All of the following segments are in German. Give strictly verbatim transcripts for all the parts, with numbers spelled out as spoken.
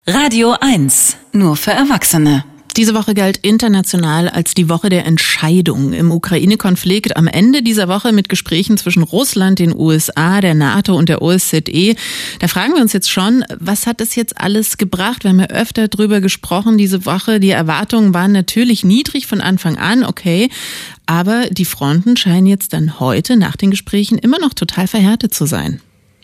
Radio eins, nur für Erwachsene. Diese Woche galt international als die Woche der Entscheidung im Ukraine-Konflikt. Am Ende dieser Woche mit Gesprächen zwischen Russland, den U S A, der NATO und der O S Z E. Da fragen wir uns jetzt schon, was hat das jetzt alles gebracht? Wir haben ja öfter drüber gesprochen diese Woche. Die Erwartungen waren natürlich niedrig von Anfang an, okay. Aber die Fronten scheinen jetzt dann heute nach den Gesprächen immer noch total verhärtet zu sein.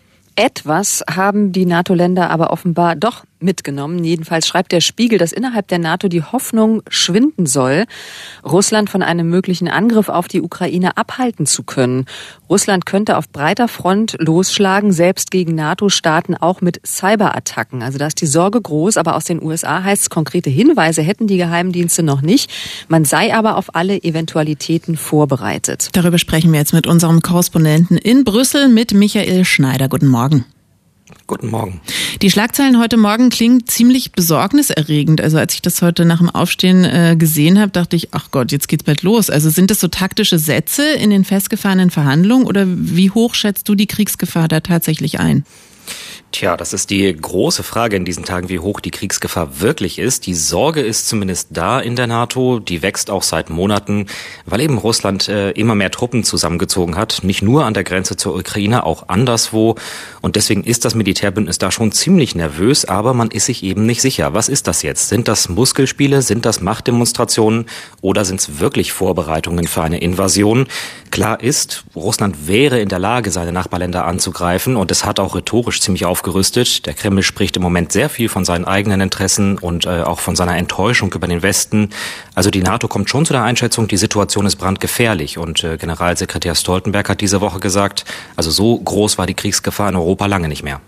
Etwas haben die NATO-Länder aber offenbar doch mitgenommen. Jedenfalls schreibt der Spiegel, dass innerhalb der NATO die Hoffnung schwinden soll, Russland von einem möglichen Angriff auf die Ukraine abhalten zu können. Russland könnte auf breiter Front losschlagen, selbst gegen NATO-Staaten, auch mit Cyberattacken. Also da ist die Sorge groß, aber aus den U S A heißt es, konkrete Hinweise hätten die Geheimdienste noch nicht. Man sei aber auf alle Eventualitäten vorbereitet. Darüber sprechen wir jetzt mit unserem Korrespondenten in Brüssel, mit Michael Schneider. Guten Morgen. Guten Morgen. Die Schlagzeilen heute Morgen klingen ziemlich besorgniserregend. Also als ich das heute nach dem Aufstehen äh, gesehen habe, dachte ich, ach Gott, jetzt geht's bald los. Also sind das so taktische Sätze in den festgefahrenen Verhandlungen oder wie hoch schätzt du die Kriegsgefahr da tatsächlich ein? Tja, das ist die große Frage in diesen Tagen, wie hoch die Kriegsgefahr wirklich ist. Die Sorge ist zumindest da in der NATO, die wächst auch seit Monaten, weil eben Russland äh, immer mehr Truppen zusammengezogen hat, nicht nur an der Grenze zur Ukraine, auch anderswo. Und deswegen ist das Militärbündnis da schon ziemlich nervös, aber man ist sich eben nicht sicher. Was ist das jetzt? Sind das Muskelspiele, sind das Machtdemonstrationen oder sind es wirklich Vorbereitungen für eine Invasion? Klar ist, Russland wäre in der Lage, seine Nachbarländer anzugreifen und es hat auch rhetorisch ziemlich aufgerüstet. Der Kreml spricht im Moment sehr viel von seinen eigenen Interessen und äh, auch von seiner Enttäuschung über den Westen. Also die NATO kommt schon zu der Einschätzung, die Situation ist brandgefährlich. Und äh, Generalsekretär Stoltenberg hat diese Woche gesagt, also so groß war die Kriegsgefahr in Europa lange nicht mehr.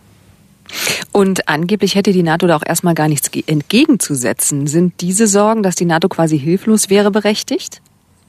Und angeblich hätte die NATO da auch erstmal gar nichts entgegenzusetzen. Sind diese Sorgen, dass die NATO quasi hilflos wäre, berechtigt?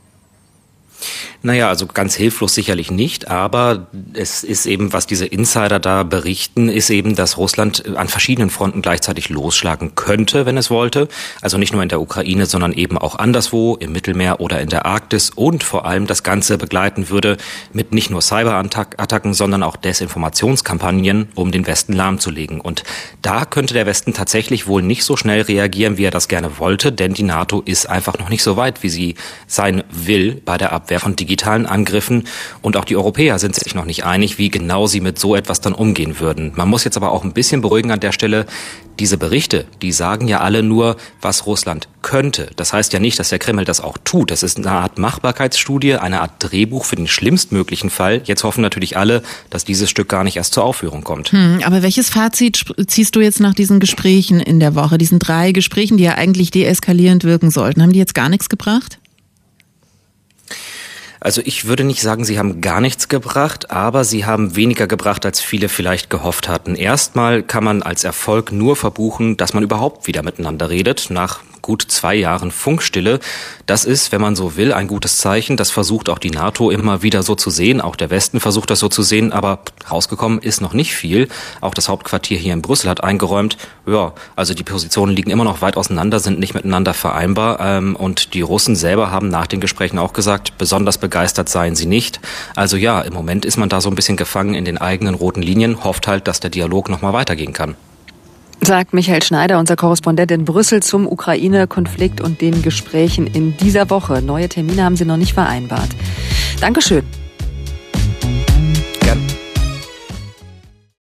Naja, also ganz hilflos sicherlich nicht, aber es ist eben, was diese Insider da berichten, ist eben, dass Russland an verschiedenen Fronten gleichzeitig losschlagen könnte, wenn es wollte. Also nicht nur in der Ukraine, sondern eben auch anderswo, im Mittelmeer oder in der Arktis und vor allem das Ganze begleiten würde mit nicht nur Cyberattacken, sondern auch Desinformationskampagnen, um den Westen lahmzulegen. Und da könnte der Westen tatsächlich wohl nicht so schnell reagieren, wie er das gerne wollte, denn die NATO ist einfach noch nicht so weit, wie sie sein will bei der Abwehr von digitalen Angriffen. Und auch die Europäer sind sich noch nicht einig, wie genau sie mit so etwas dann umgehen würden. Man muss jetzt aber auch ein bisschen beruhigen an der Stelle. Diese Berichte, die sagen ja alle nur, was Russland könnte. Das heißt ja nicht, dass der Kreml das auch tut. Das ist eine Art Machbarkeitsstudie, eine Art Drehbuch für den schlimmstmöglichen Fall. Jetzt hoffen natürlich alle, dass dieses Stück gar nicht erst zur Aufführung kommt. Hm, aber welches Fazit ziehst du jetzt nach diesen Gesprächen in der Woche, diesen drei Gesprächen, die ja eigentlich deeskalierend wirken sollten? Haben die jetzt gar nichts gebracht? Also ich würde nicht sagen, sie haben gar nichts gebracht, aber sie haben weniger gebracht, als viele vielleicht gehofft hatten. Erstmal kann man als Erfolg nur verbuchen, dass man überhaupt wieder miteinander redet, nach gut zwei Jahren Funkstille. Das ist, wenn man so will, ein gutes Zeichen. Das versucht auch die NATO immer wieder so zu sehen. Auch der Westen versucht das so zu sehen, aber rausgekommen ist noch nicht viel. Auch das Hauptquartier hier in Brüssel hat eingeräumt, ja, also die Positionen liegen immer noch weit auseinander, sind nicht miteinander vereinbar. Und die Russen selber haben nach den Gesprächen auch gesagt, besonders begeistert seien sie nicht. Also ja, im Moment ist man da so ein bisschen gefangen in den eigenen roten Linien, hofft halt, dass der Dialog nochmal weitergehen kann. Sagt Michael Schneider, unser Korrespondent in Brüssel zum Ukraine-Konflikt und den Gesprächen in dieser Woche. Neue Termine haben sie noch nicht vereinbart. Dankeschön.